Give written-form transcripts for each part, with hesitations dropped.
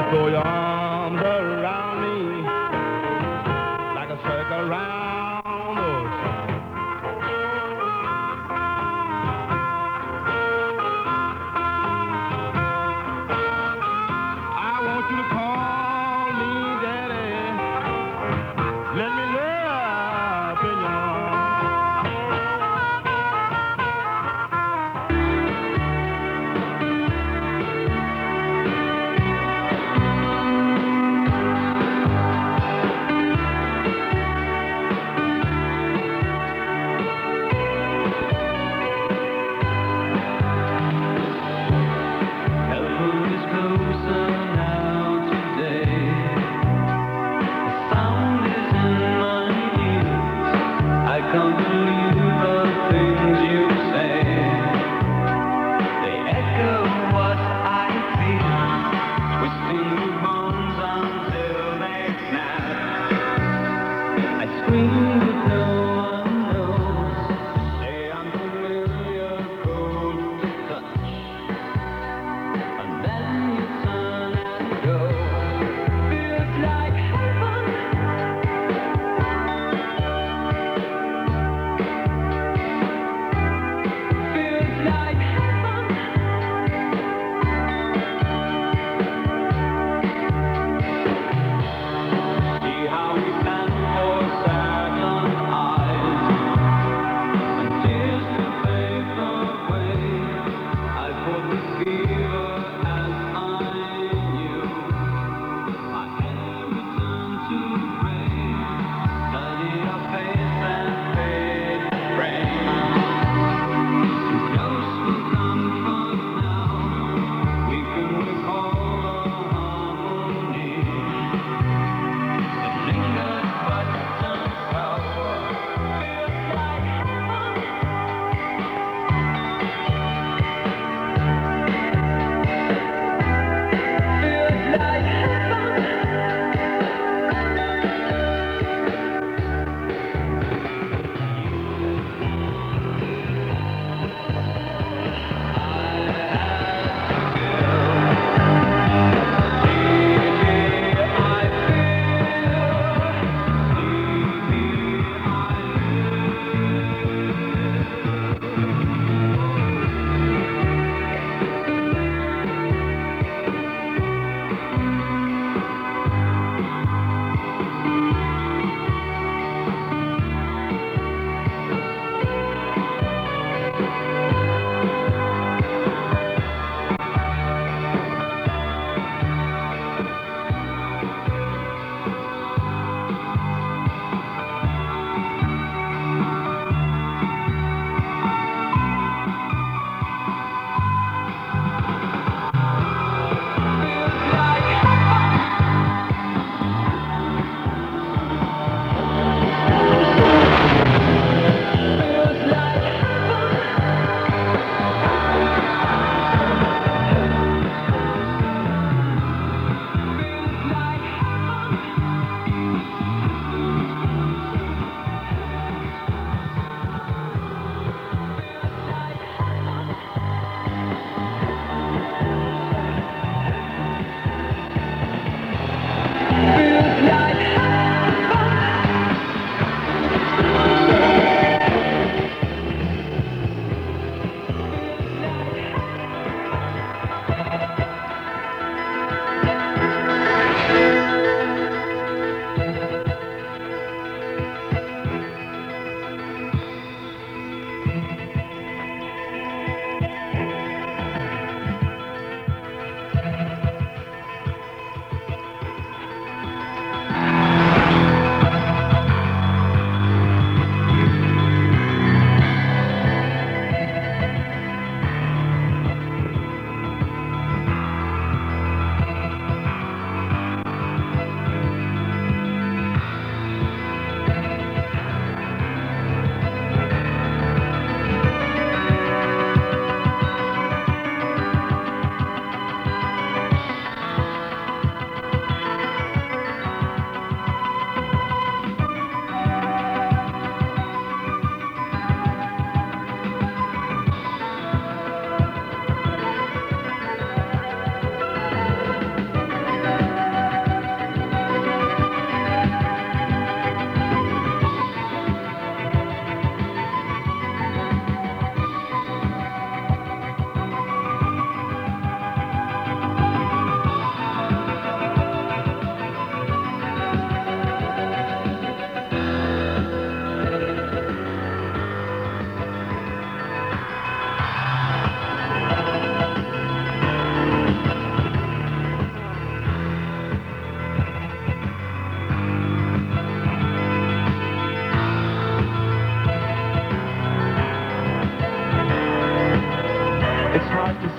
Throw your arms around me like a circle round the sun. I want you to call me daddy. Let me love in your arms.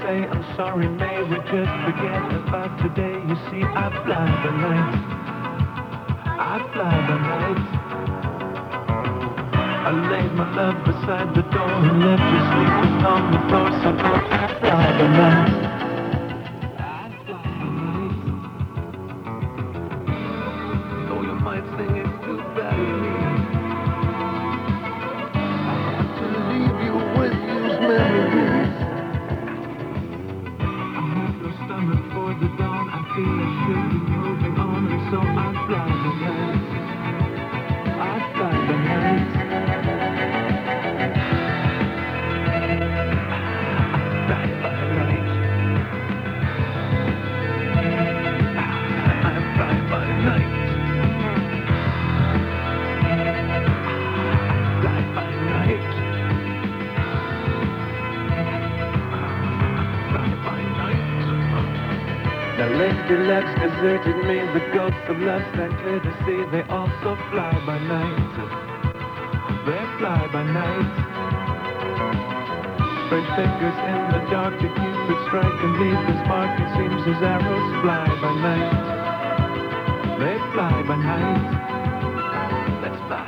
say I'm sorry, may we just forget about today? You see, I fly by night. I fly by night. I laid my love beside the door and left you sleeping on the floor. So I fly by night. I fly by night. Though you might think it's too bad of me, I have to leave you with these memories. I have no stomach for the dawn. I feel I should be moving on, and so I fly by night. I fly by night. The lady left deserted me, the ghosts of love stand clear to see. They also fly by night. They fly by night. Fresh fingers in the dark to keep it striking me. The spark, it seems as arrows fly by night. They fly by night. Let's fly.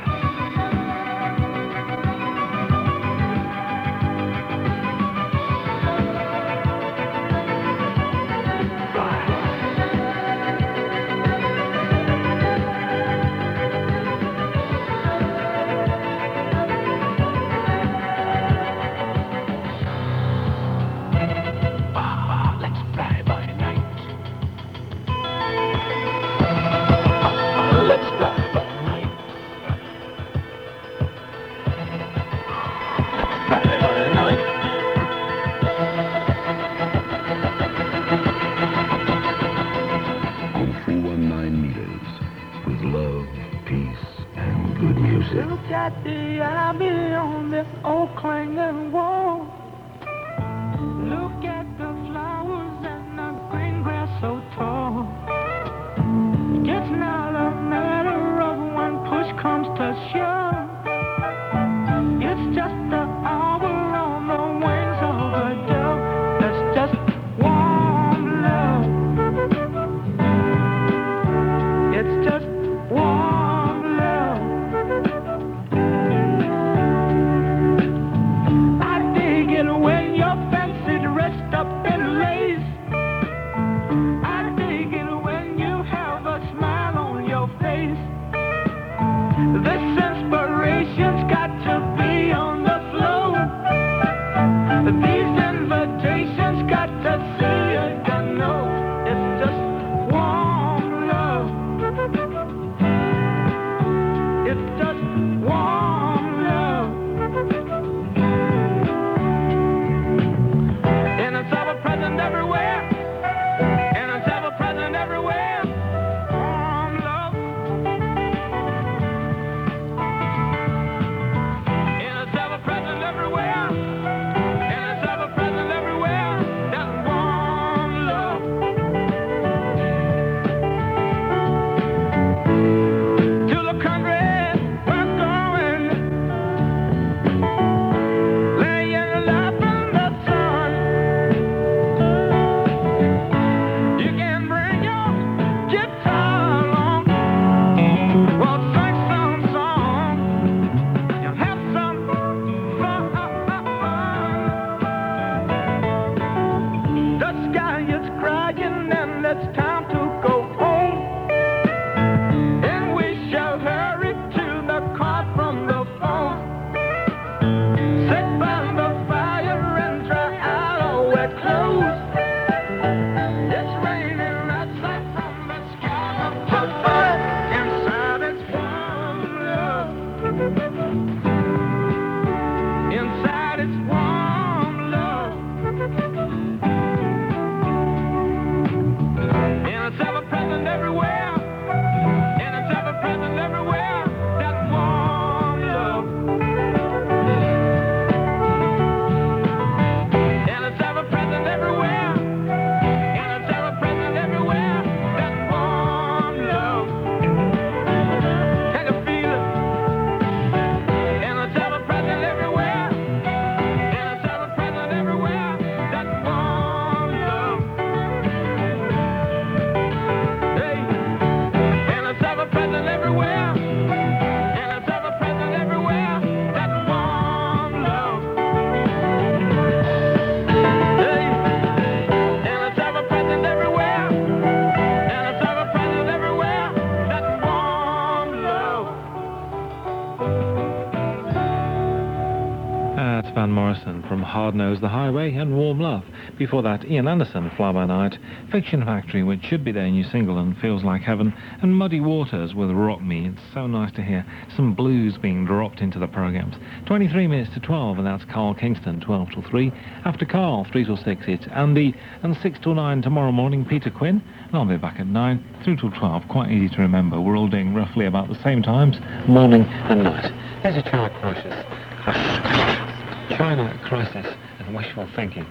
Look at the ivy on the old clanging wall. Look at the flowers and the green grass so tall. It's not a matter of when push comes to shove. It's just the hour on the wings of a dove. That's just warm love. It's just warm love. I Van Morrison from Hard Nose the Highway and Warm Love. Before that, Ian Anderson, Fly By Night, Fiction Factory, which should be their new single and feels like heaven, and Muddy Waters with Rock Me. It's so nice to hear some blues being dropped into the programmes. 23 minutes to 12, and that's Carl Kingston, 12 till 3. After Carl, 3 till 6, it's Andy, and 6 till 9 tomorrow morning, Peter Quinn. And I'll be back at 9, through till 12. Quite easy to remember. We're all doing roughly about the same times, morning and night. There's a China crisis. China crisis and wishful thinking.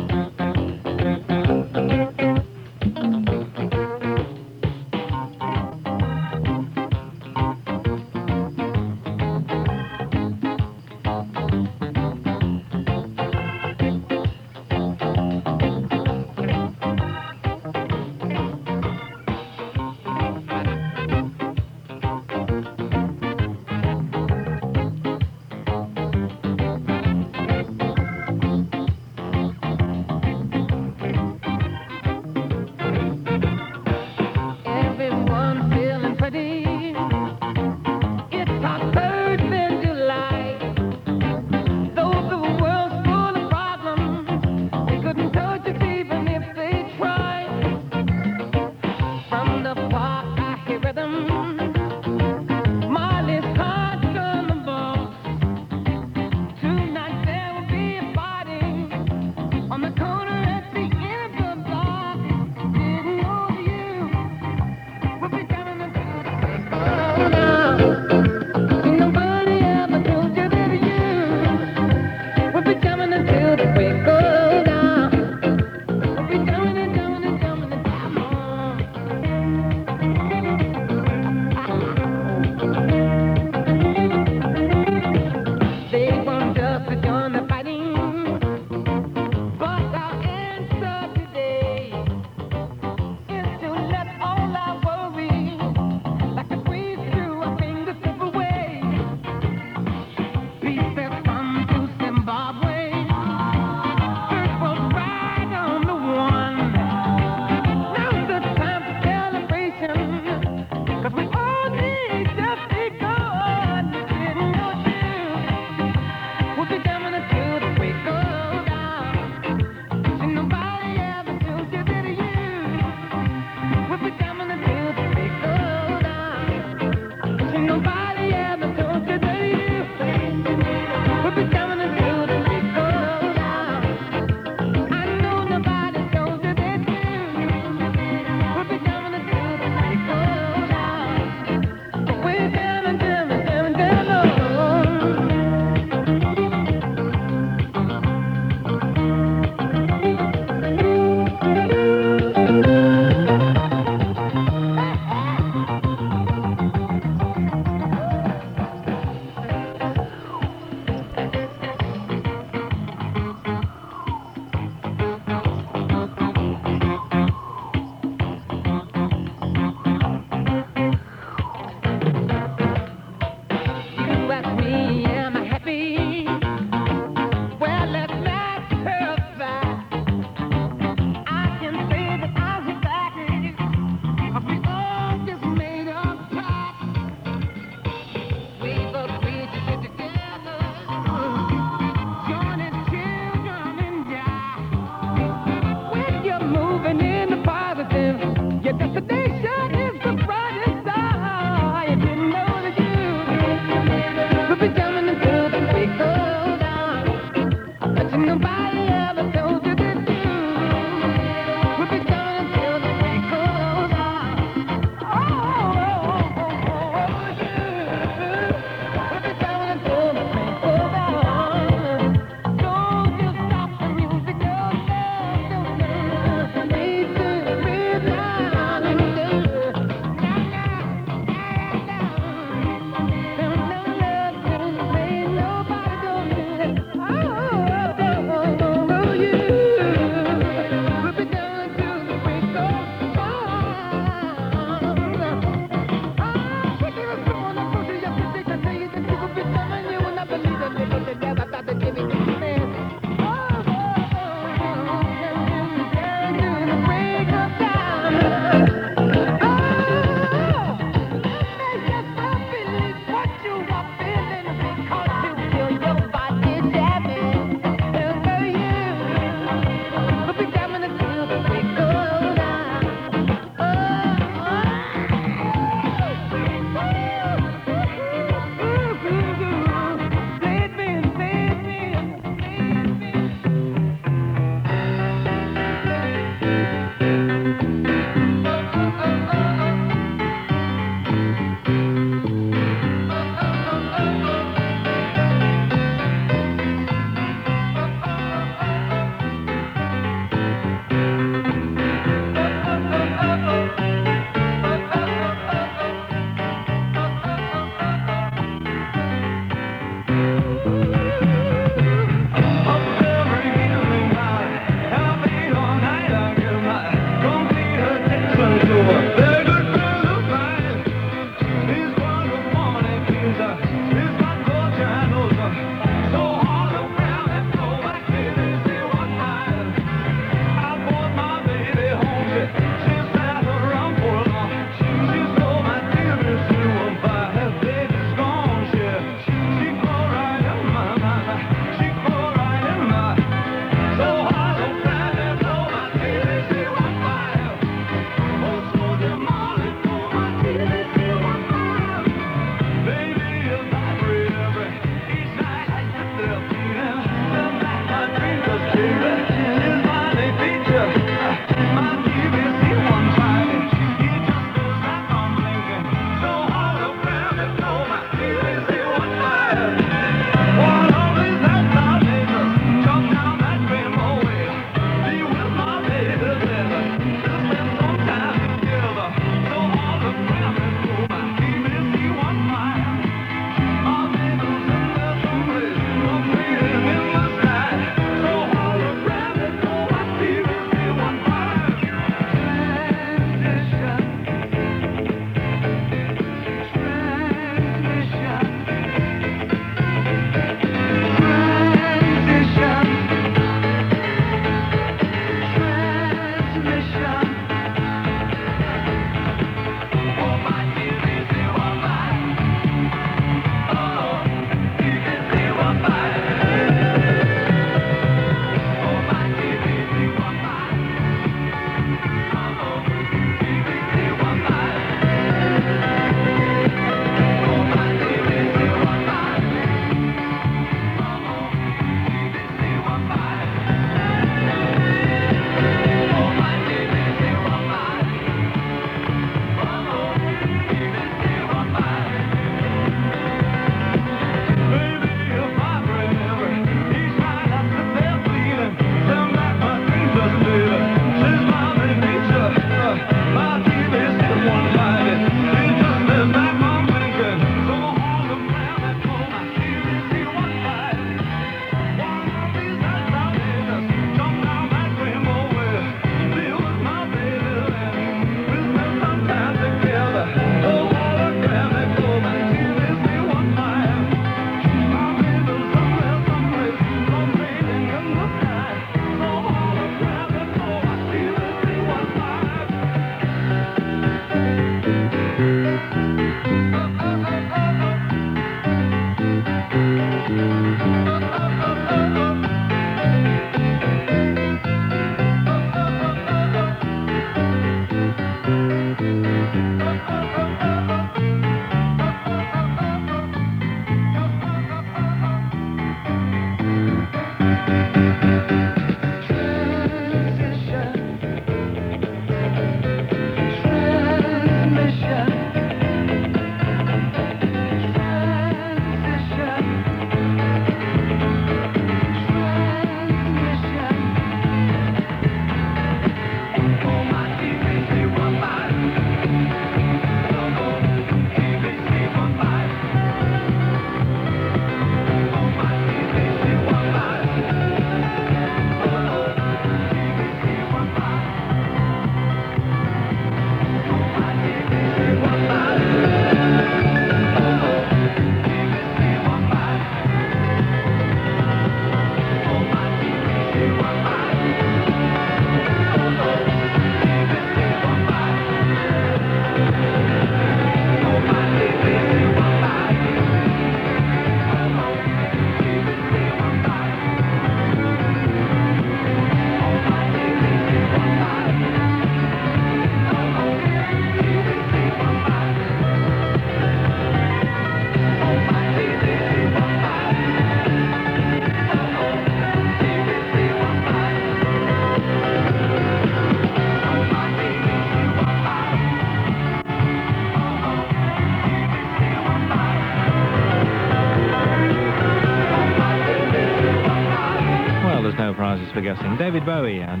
No prizes for guessing. David Bowie and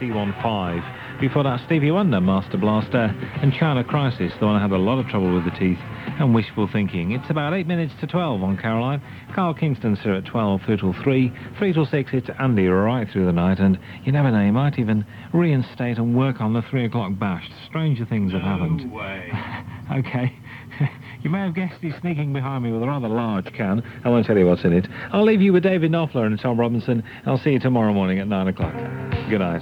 TVC15. Before that, Stevie Wonder, Master Blaster, and China Crisis, the one I had a lot of trouble with the teeth, and Wishful Thinking. It's about 8 minutes to 12 on Caroline. Carl Kingston's here at 12 through till 3. 3 till 6, it's Andy right through the night, and you never know, he might even reinstate and work on the 3 o'clock bash. Stranger things have happened. No way. Okay. You may have guessed he's sneaking behind me with a rather large can. I won't tell you what's in it. I'll leave you with David Knopfler and Tom Robinson. I'll see you tomorrow morning at 9 o'clock. Good night.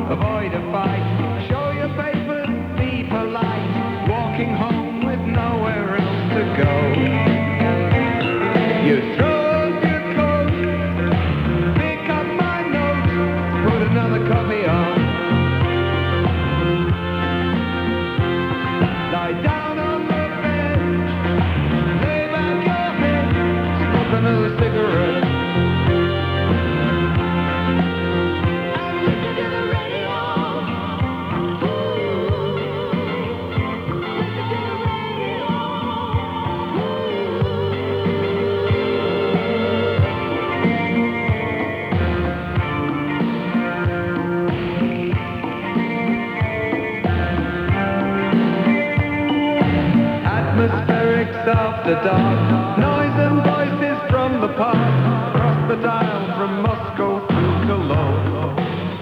avoid a fight, show your papers, be polite, walking home with nowhere else to go. You throw up your coat, pick up my note, put another copy on. Lie down on the bed, lay back your head, smoke another cigarette. Atmospherics after dark, noise and voices from the park, across the dial from Moscow to Cologne.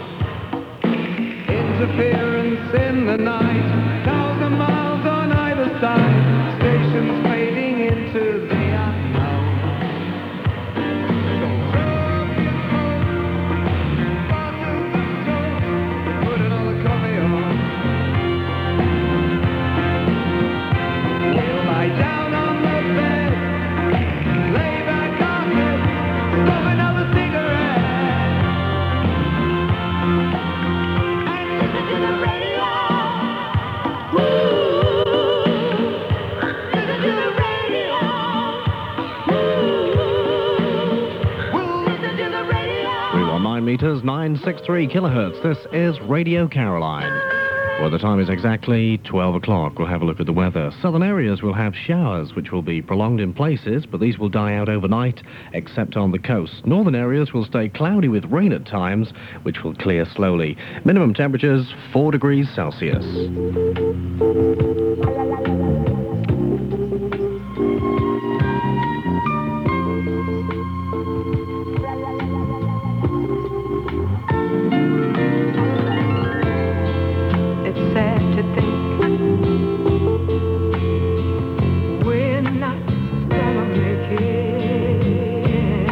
Interference in the night, 1,000 miles on either side, stations fading into the unknown. So throw up your coat, bottles of toast, put another coffee on. We'll lie down on the bed, lay back our head, smoke another cigarette, and listen to the radio. Listen to the radio. We'll listen to the radio. 319 meters, 963 kilohertz. This is Radio Caroline. Well, the time is exactly 12 o'clock. We'll have a look at the weather. Southern areas will have showers, which will be prolonged in places, but these will die out overnight, except on the coast. Northern areas will stay cloudy with rain at times, which will clear slowly. Minimum temperatures, 4 degrees Celsius. It's sad to think we're not gonna make it,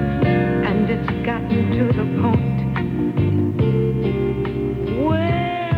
and it's gotten to the point where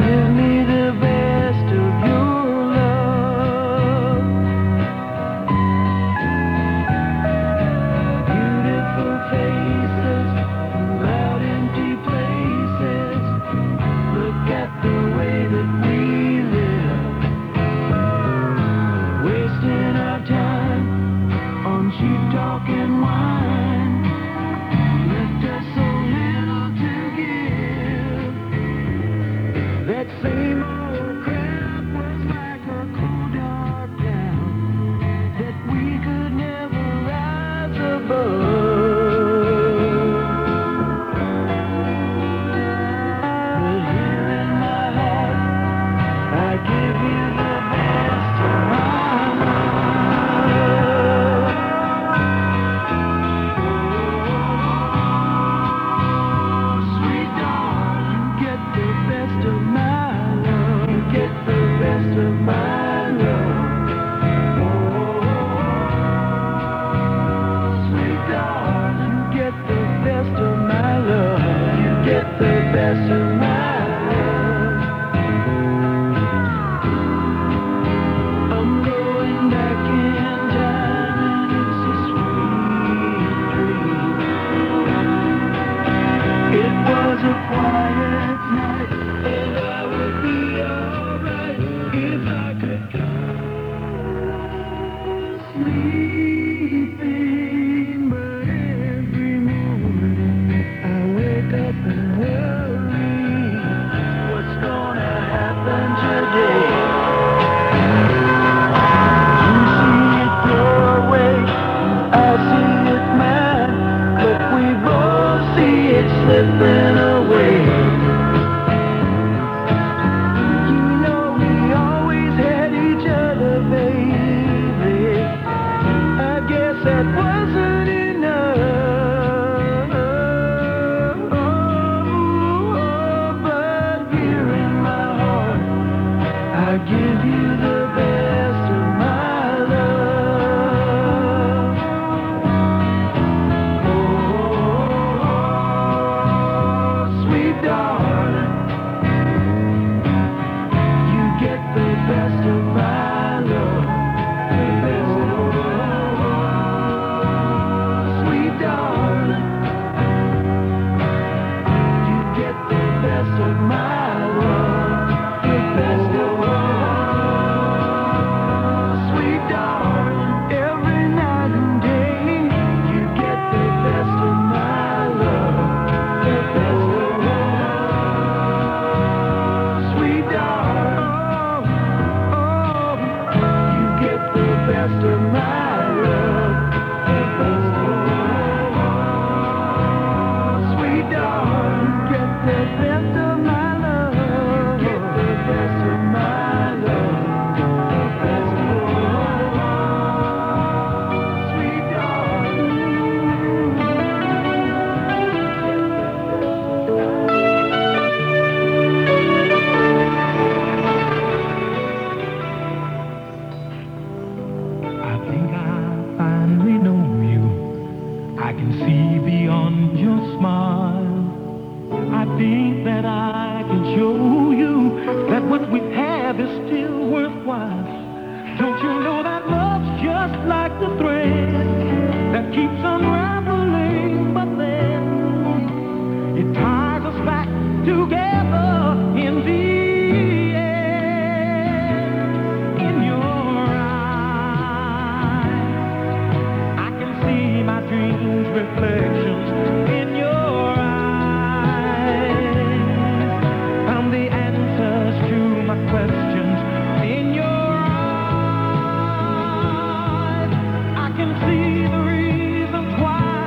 give me the best of your love. Beautiful faces, loud empty places. Look at the way that we live, wasting our time on cheap talk and wine. Left us so little to give. That same old crap was like a cold dark cloud that we could never rise above. But here in my heart, I give you the best of my love. Sweet darling, get the best of my love. You get the best of my love. Sweet darling, get the best of my love. You get the best of my love. I'm going back in time and it's a sweet dream. It was a quiet night and I would be alright if I could sleeping. But every morning I wake up and worry what's gonna happen today. You see it your way, I see it mine, but we both see it slipping away. You know we always had each other, baby. I guess that wasn't enough. But here in my heart, I give you the best of my love. Oh, sweet darling, you get the best of my love. The best of sweet darling, you get the best of my love. The best of sweet darling, every night and day, you get the best of my love. The best of sweet darling, you get the best of my love. The best of sweet darling, get the best of my love. Get the best of my love. The best of sweet I think I finally know you. I can see beyond your smile. I think that I can show you that what we have is still worthwhile. Don't you know that love's just like the thread that keeps unraveling, but then it ties us back together in the end. In your eyes, I can see my dreams' reflections in your eyes. Found the answers to my questions in your eyes. I can see the reasons why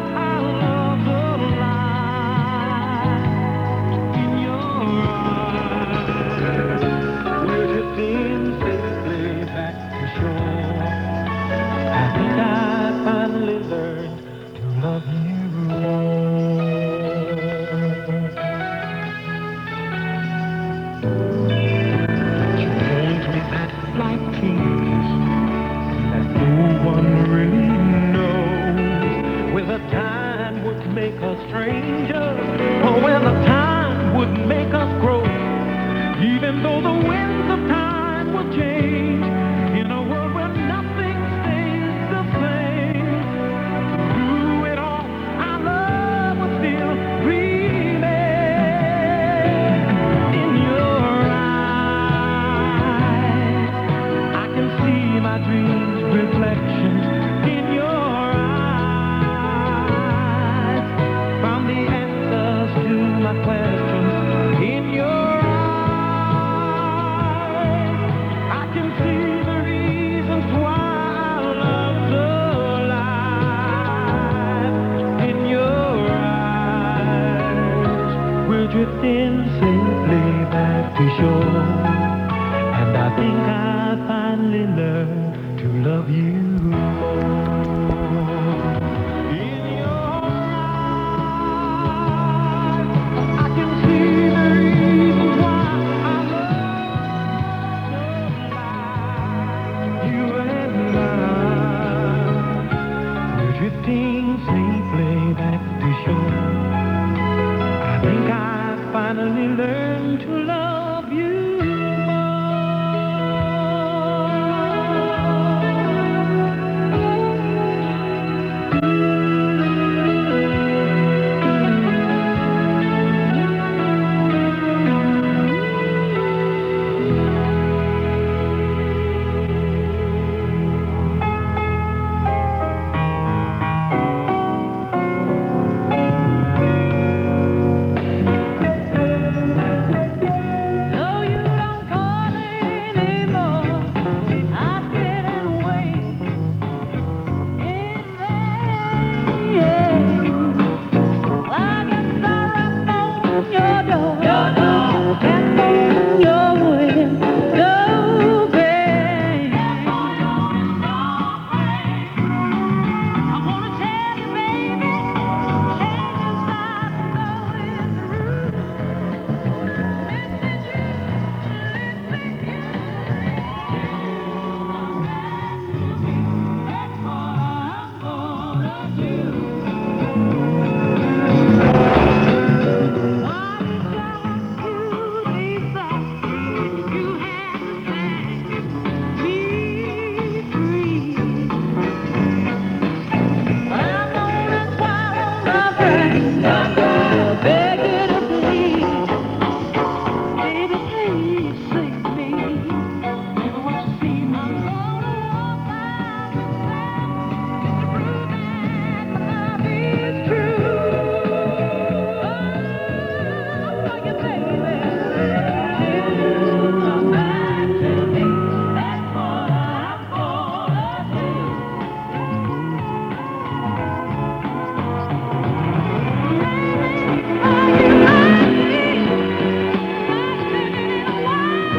And though the winds of time will change, in a world where nothing stays the same, through it all, our love will still remain. In your eyes, I can see my dreams' reflections. In your eyes, found the answers to my questions. In your eyes, I can see the reasons why our love's alive. In your eyes, we're drifting safely back to shore, and I think I finally learned to love you more. In your eyes, I can see the reasons why I love you and I. We're drifting safely back to shore. I think I finally learned to love you No, you don't call anymore. I sit and wait in vain. I guess I rap on your door, tap on your window pane. I wanna tell you, baby, change inside the door is rude. Baby, please save me. Never want to see me. It's true. Oh, you baby. Come back to me. That's what I'm gonna do. Are you ready?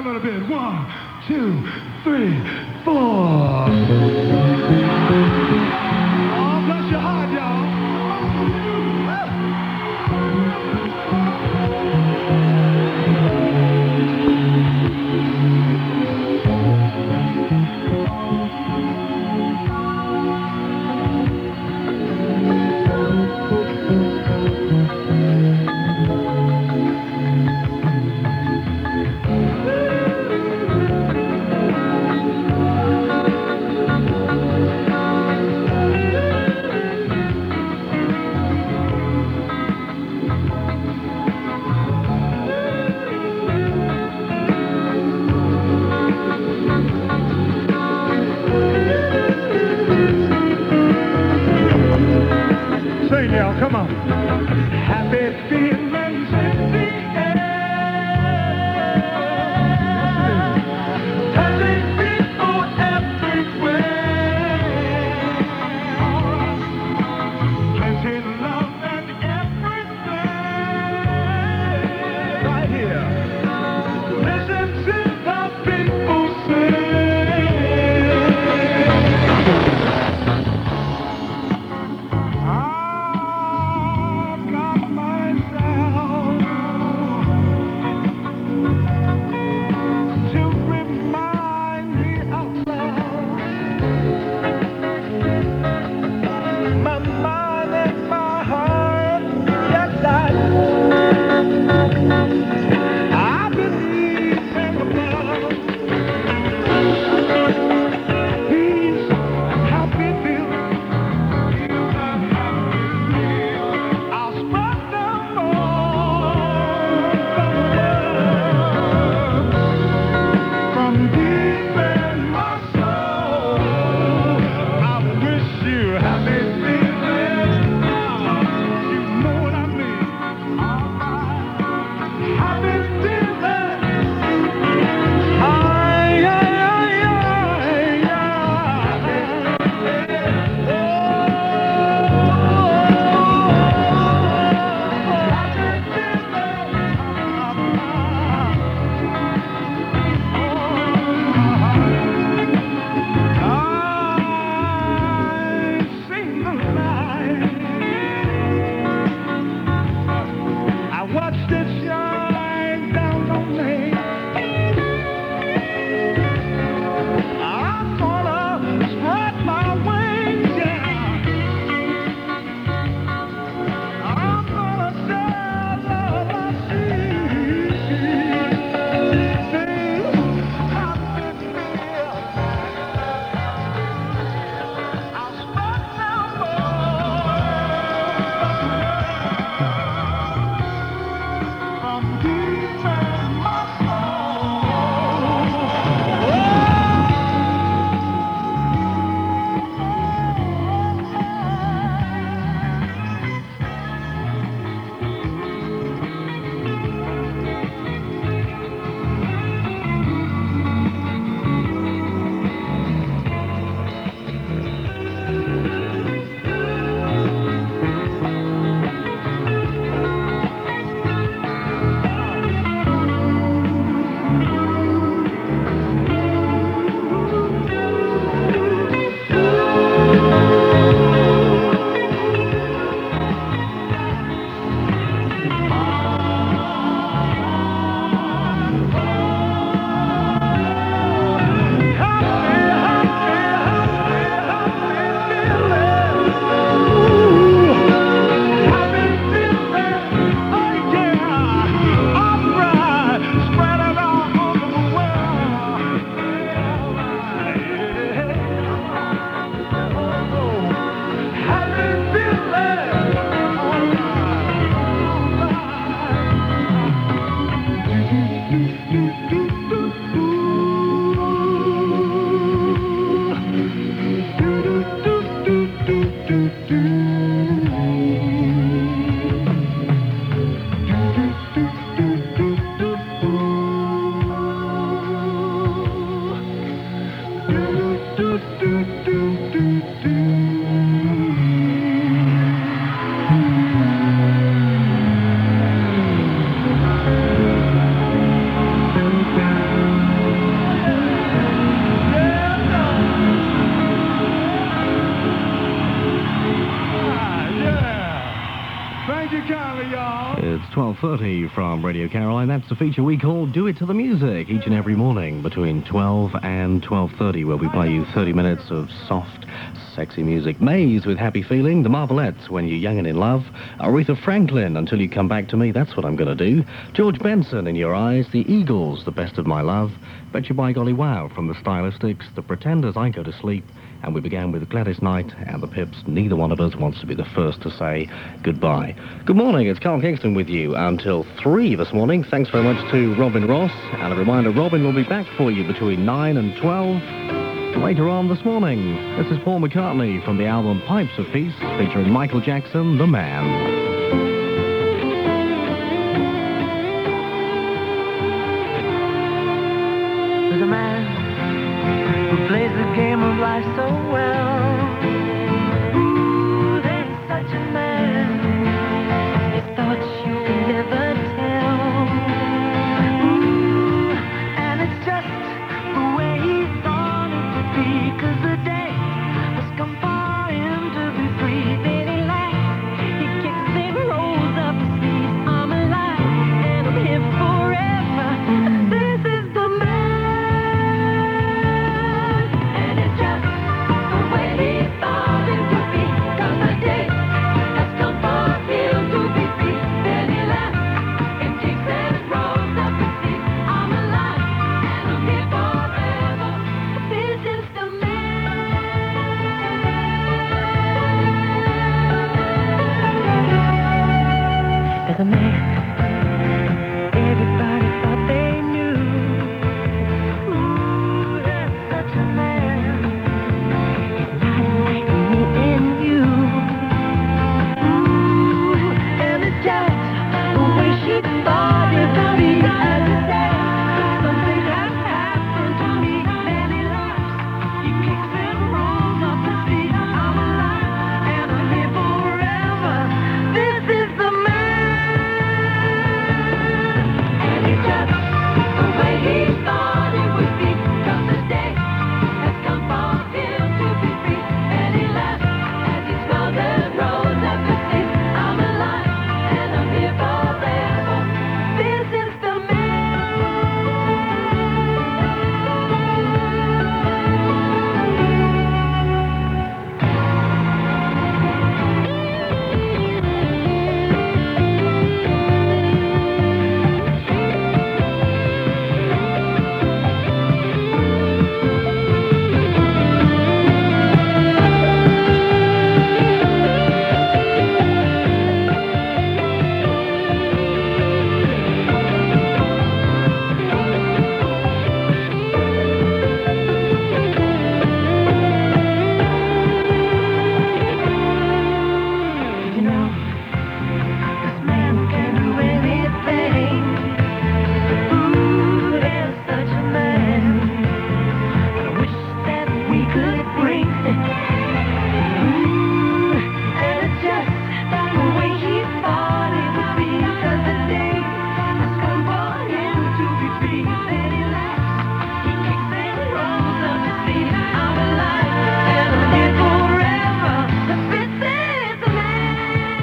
a little bit. 1, 2, 3, 4. Oh, bless your heart, y'all. Sing, y'all, come on. Happy feelings in the air. Touching people everywhere. Plenty love and everything. Right here. Listen to the people sing. I've got myself Thank you kindly, y'all. It's 12:30 from Radio Caroline. That's the feature we call Do It to the Music, each and every morning between 12 and 12:30, where we play you 30 minutes of soft, sexy music. Maze with Happy Feeling, The Marvelettes, When You're Young and in Love, Aretha Franklin, Until You Come Back to Me, that's what I'm going to do, George Benson, In Your Eyes, The Eagles, The Best of My Love, Betcha By Golly Wow from the Stylistics, The Pretenders, I Go to Sleep, and we began with Gladys Knight and the Pips. Neither one of us wants to be the first to say goodbye. Good morning, it's Carl Kingston with you until 3 this morning. Thanks very much to Robin Ross, and a reminder, Robin will be back for you between 9 and 12 later on this morning. This is Paul McCartney from the album Pipes of Peace, featuring Michael Jackson, The Man. There's a man who plays the game of life so well. Ooh, there's such a man. His thoughts you can never tell. Ooh, and it's just the way he thought it would be. 'Cause the day has come for him to be free. Then he laughs, he kicks and rolls up his sleeves. I'm alive and I'm here forever. This is the man. And it's just the way he thought it would be. 'Cause the day has come for him to be free. Then he laughs and kicks and rolls up his sleeves. I'm alive and I'm here forever. This is the man. There's a man everybody thought they knew. Ooh, there's such a man. He's not like me and you. Ooh, and it's just the way she thought it would be. And today, something has happened to me. Then he laughs, he kicks and rolls up his feet. I'm alive and I'm here forever. This is the man. And it's just the way he thought it would be. 'Cause the day has come for him to be free. And he laughs as he smiles and rolls up his sleeves. I'm alive and I'm here forever. This is the You know, this man can do anything. Ooh, there's such a man. I wish that we could bring. Ooh, and it's just the way he thought it would be. 'Cause the day has come for him to be free. Then he laughs, he kicks and rolls up his sleeves. I'm alive and I'm here forever. This is the man.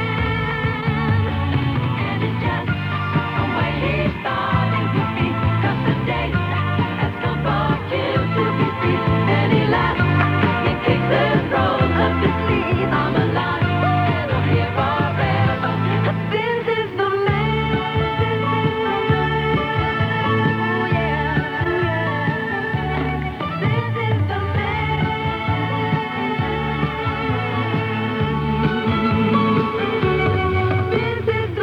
And it's just the way he thought it would be. 'Cause the day has come for him to be free. Then he laughs, he kicks and rolls up his sleeves. I'm alive and I'm here forever. This is the man. Oh yeah, this is the man. This is the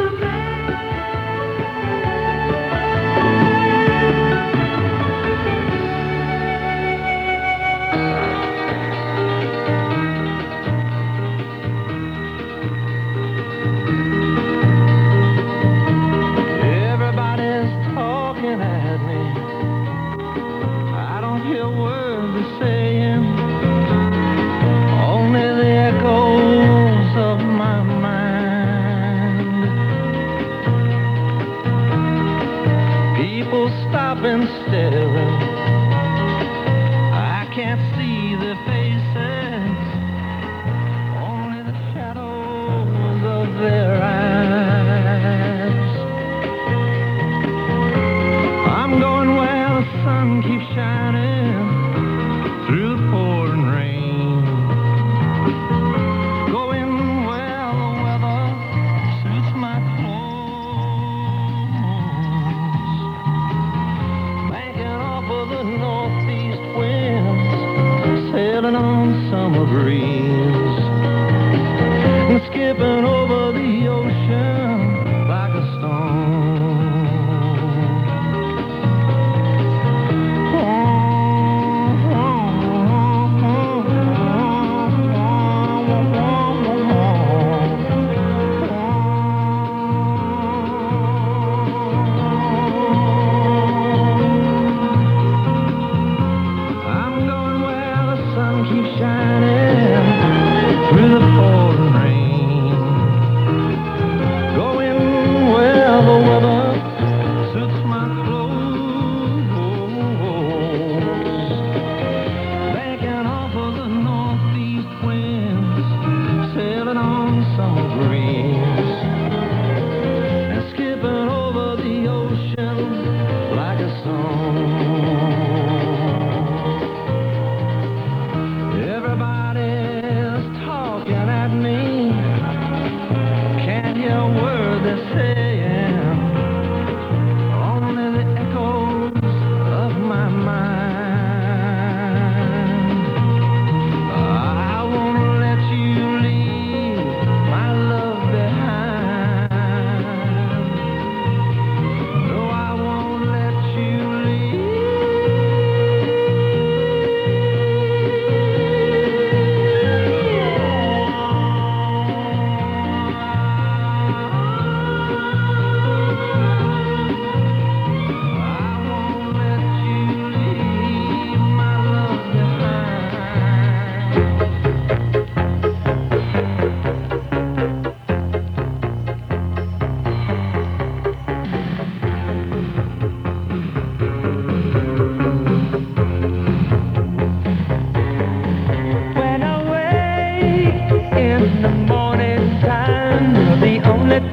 Everybody's talking at me. I don't hear words they're saying. Only the echoes of my mind. People stop and staring. I can't see their faces. Only the shadows of their eyes.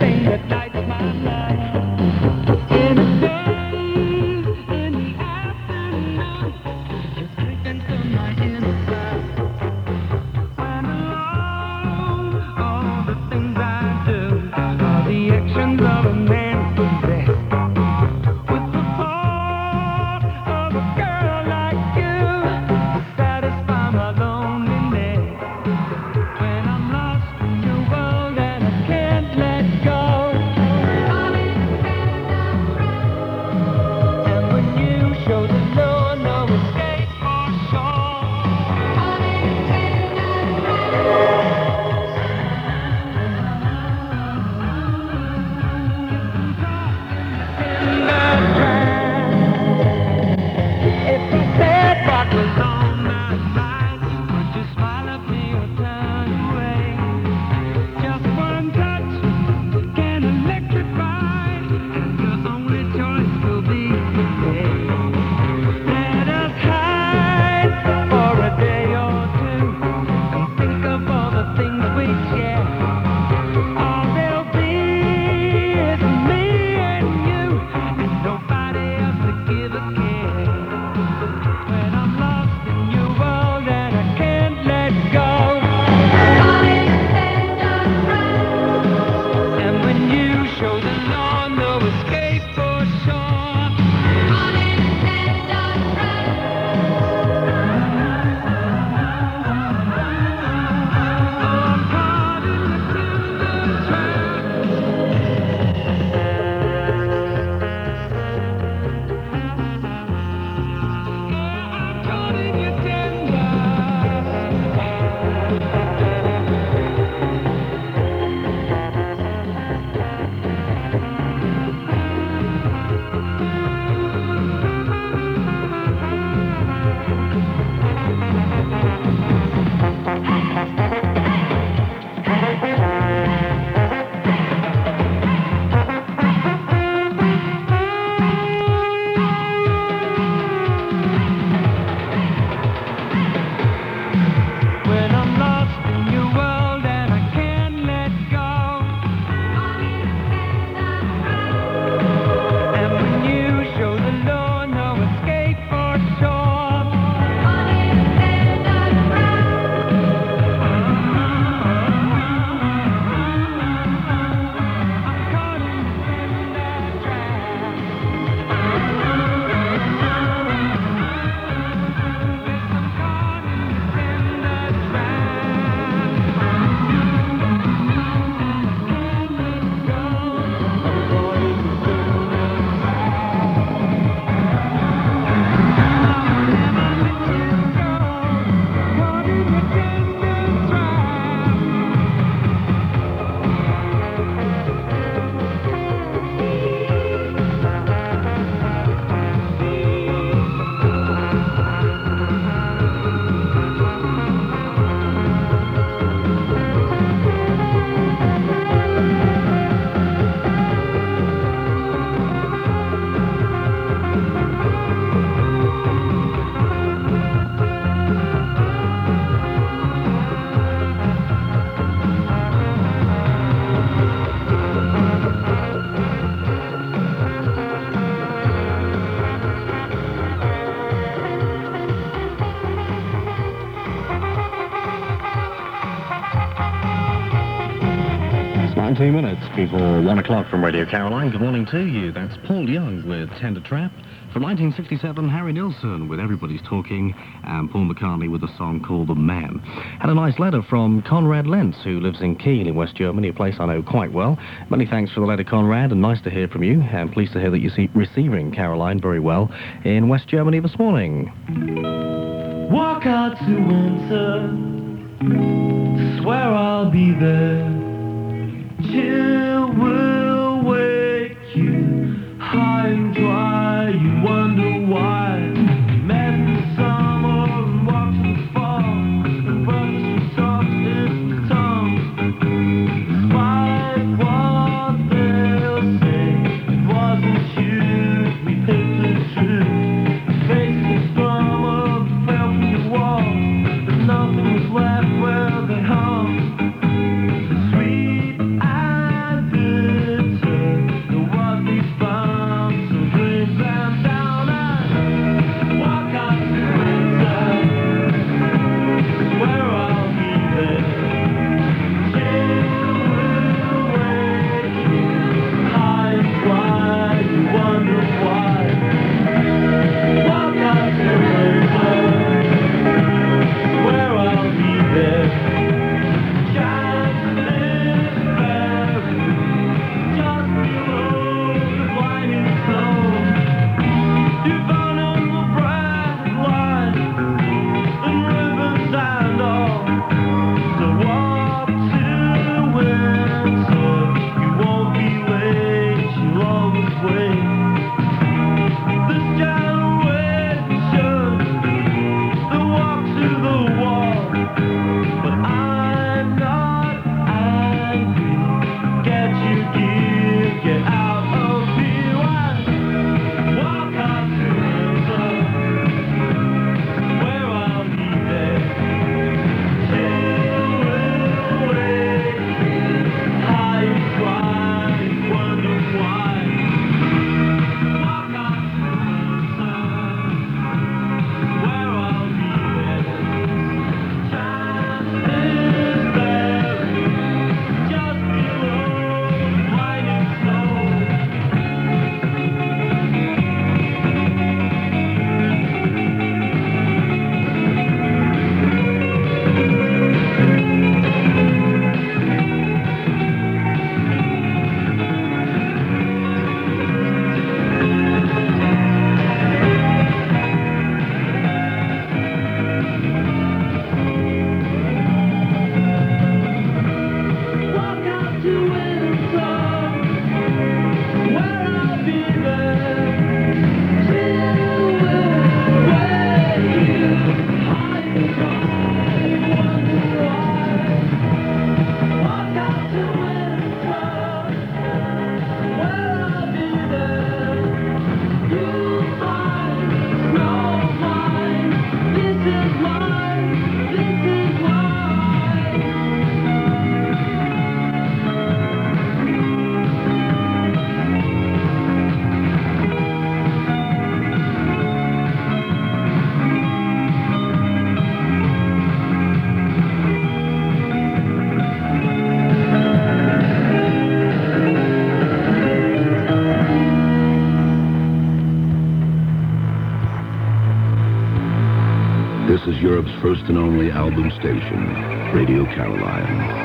thing that lights my life. In the day, in the afternoon, just creeping through my inner life. When alone, all the things I do are the actions of a man possessed with the thought of a girl like you to satisfy my loneliness. When I'm lost in your world and I can't let go. And when you show the door, no escape for sure. In the trance, if I said what was on my mind, would you smile at me or turn away? Just one touch can electrify, and your only choice will be today. Let us hide for a day or two and think of all the things we share. All there'll be is me and you, and nobody else to give a care. When I'm lost in your world and I can't let go. And when you show the law, no escape for sure. I'm caught in the tender trap. I'm caught in your tender. When I'm lost in your world and I can't let go. And when you show the law, no escape for sure. I'm caught in that trap. I'm caught in that trap. It's 19 minutes before 1 o'clock from Radio Caroline. Good morning to you. That's Paul Young with Tender Trap. From 1967, Harry Nilsson with Everybody's Talking, and Paul McCartney with a song called The Man. Had a nice letter from Conrad Lentz, who lives in Kiel in West Germany, a place I know quite well. Many thanks for the letter, Conrad, and nice to hear from you. And pleased to hear that you're receiving Caroline very well in West Germany this morning. Walk out to winter, swear I'll be there. Chill will wake you high and dry. You wonder why. Met in the summer and walked in the fall. And brothers from soft distant tongues. Despite what they'll say, it wasn't you. We picked the truth. Faced the storm of the fell from the wall. But nothing was left where they hung. The sweet eyes is Europe's first and only album station, Radio Caroline.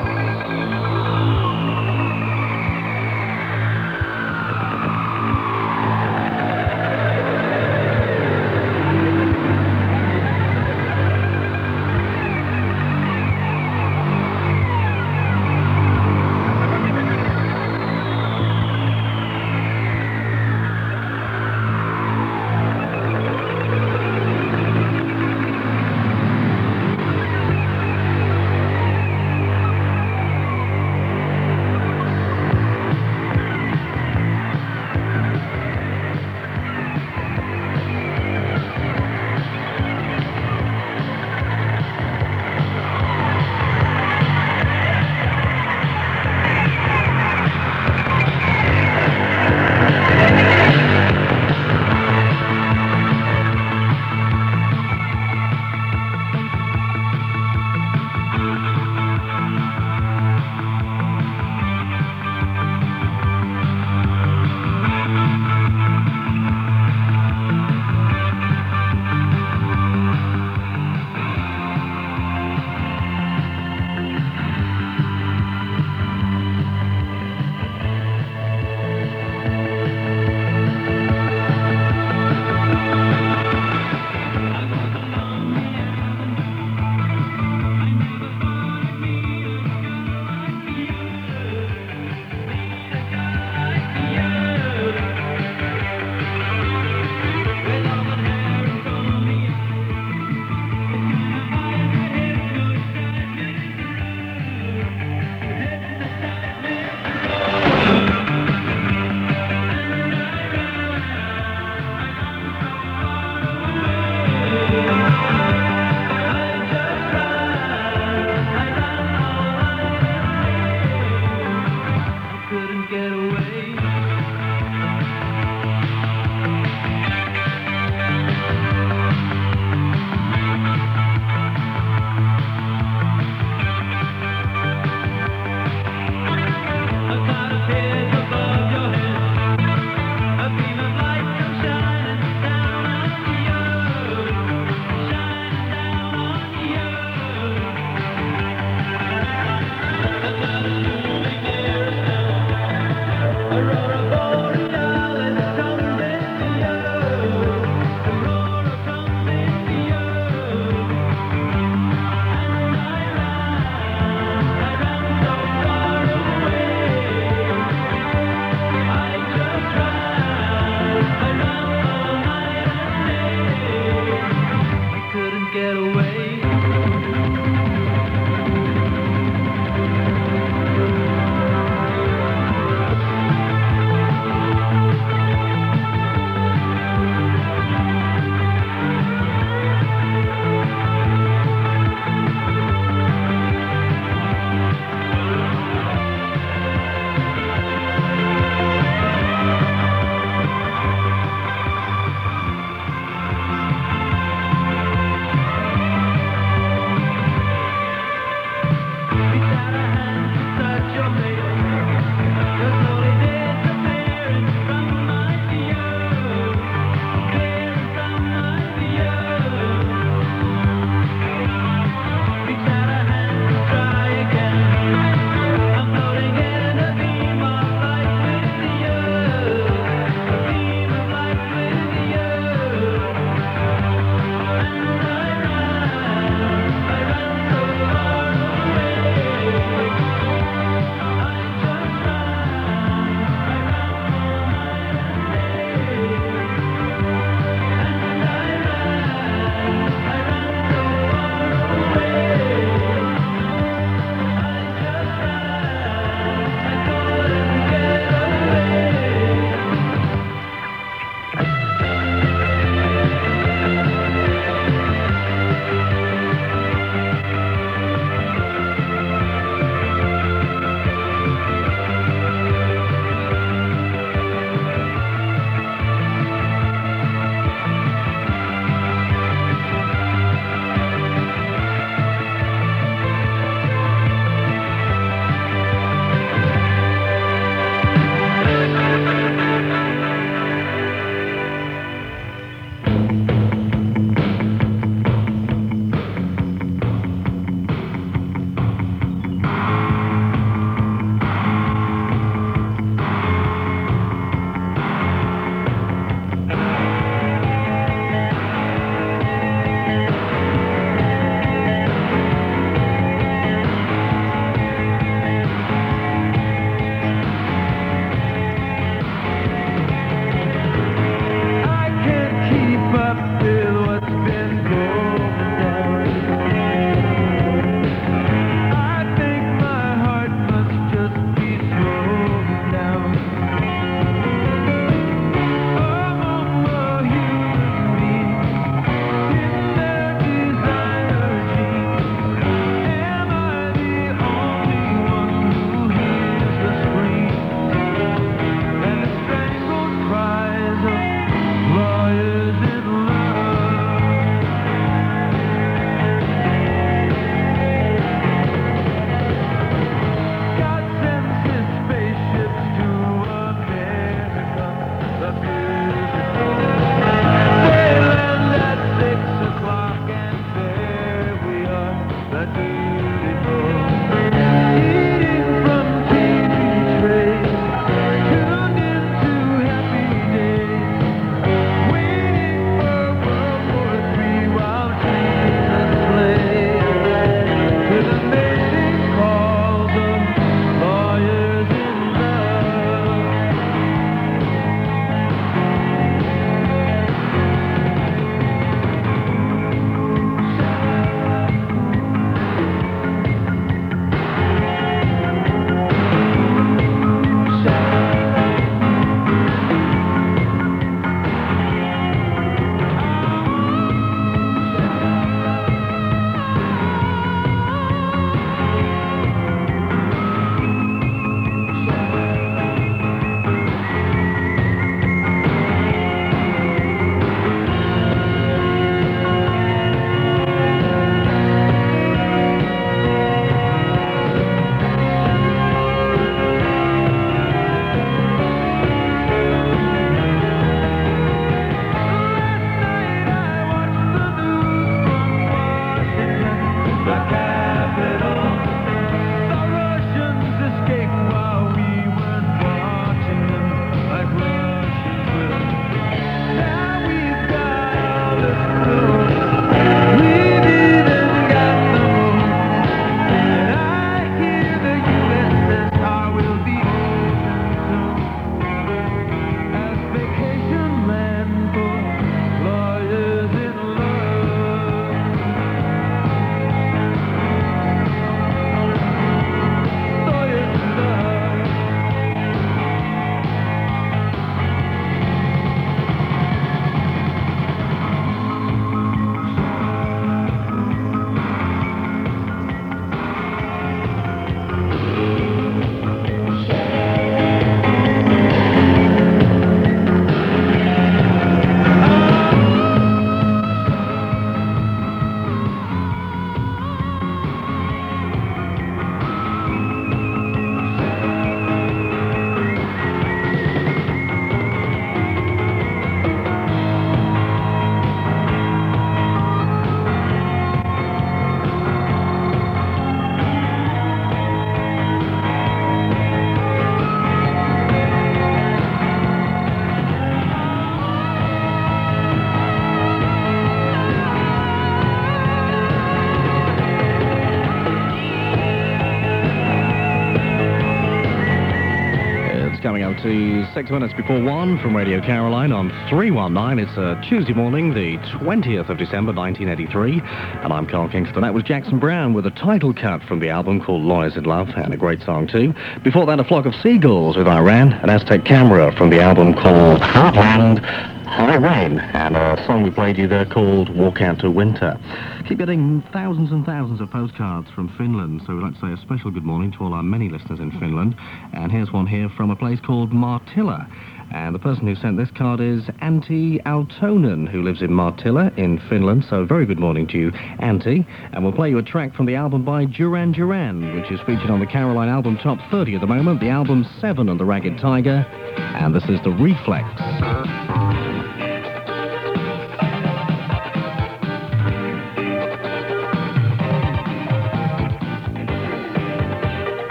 26 minutes before 1 from Radio Caroline on 319. It's a Tuesday morning, the 20th of December, 1983. And I'm Carl Kingston. That was Jackson Browne with a title cut from the album called Lawyers in Love, and a great song too. Before that, A Flock of Seagulls with Iran, an Aztec Camera from the album called Heartland, High Rain, and a song we played you there called Walk Out to Winter. Keep getting thousands and thousands of postcards from Finland, so we'd like to say a special good morning to all our many listeners in Finland. And here's one here from a place called Martilla. And the person who sent this card is Antti Aaltonen, who lives in Martilla in Finland. So very good morning to you, Antti. And we'll play you a track from the album by Duran Duran, which is featured on the Caroline album Top 30 at the moment. The album 7 on the Ragged Tiger. And this is The Reflex.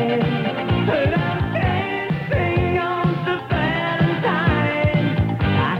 I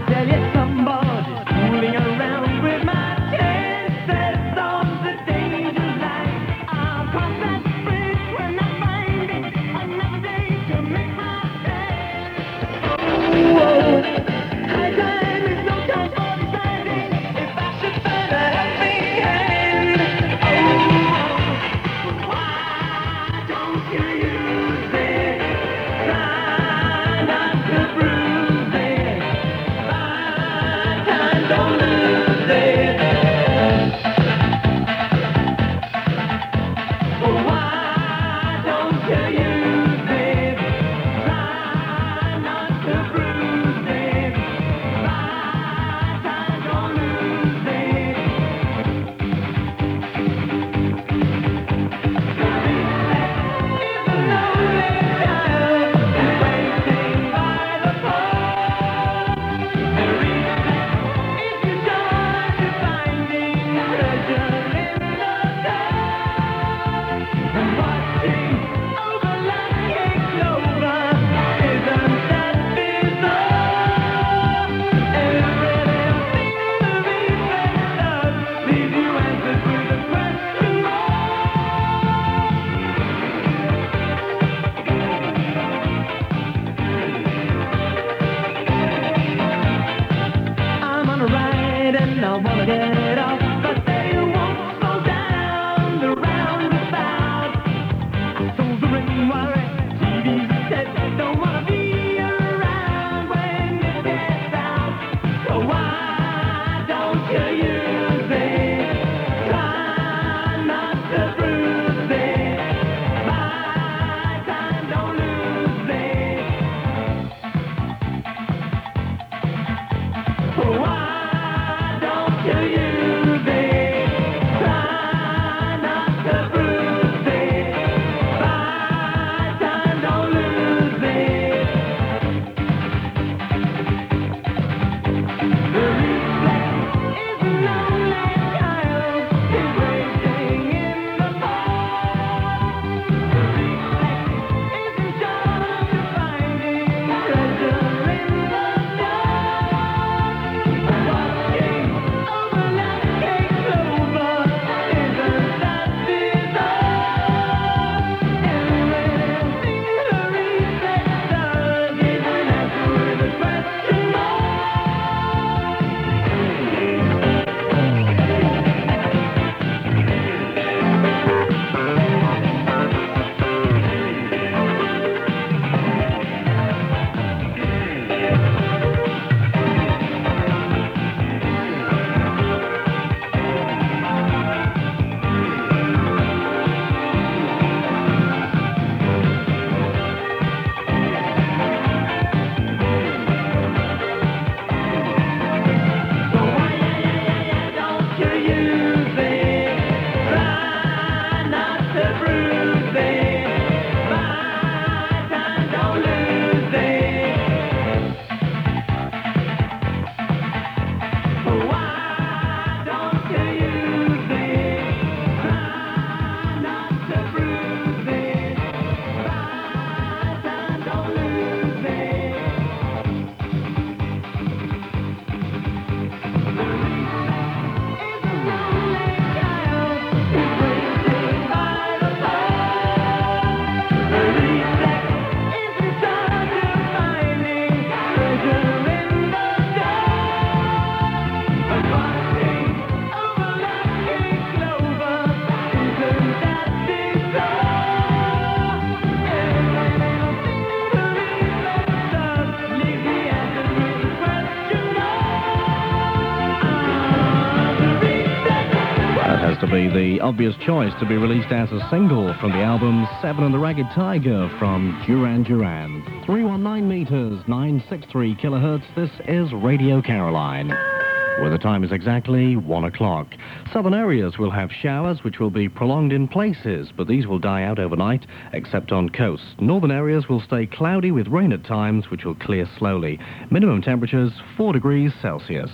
be the obvious choice to be released as a single from the album Seven and the Ragged Tiger from Duran Duran. 319 meters, 963 kilohertz. This is Radio Caroline, where the time is exactly 1 o'clock. Southern areas will have showers which will be prolonged in places, but these will die out overnight, except on coasts. Northern areas will stay cloudy with rain at times, which will clear slowly. Minimum temperatures 4 degrees Celsius.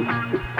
Music.